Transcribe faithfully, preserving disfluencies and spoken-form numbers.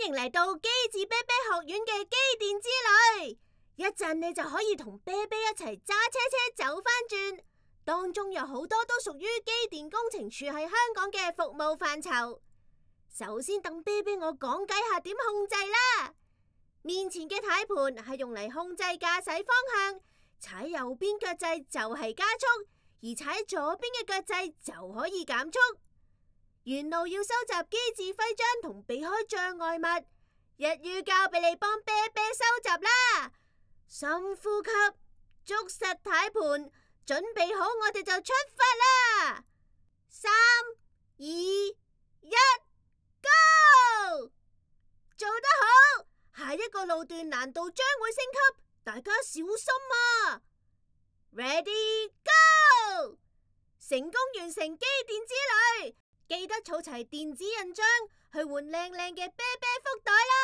迎嚟到機智啤啤學院嘅機電之旅，一陣你就可以同啤啤一齊揸車車走返轉，當中有好多都屬於機電工程署喺香港嘅服務範疇。首先等啤啤我講解下點控制啦。面前嘅軚盤係用嚟控制駕駛方向，踩右邊腳掣就係加速，而踩左邊嘅腳掣就可以減速。沿路要收集機智徽章同避開障礙物，一於交俾你幫啤啤收集啦。深呼吸，捉實軚盤，準備好我哋就出發啦！三、二、一，Go！ 做得好，下一個路段難度將會升級，大家小心啊 ！Ready Go！ 成功完成機電之旅。記得儲齊電子印章去換靚靚嘅啤啤福袋啦！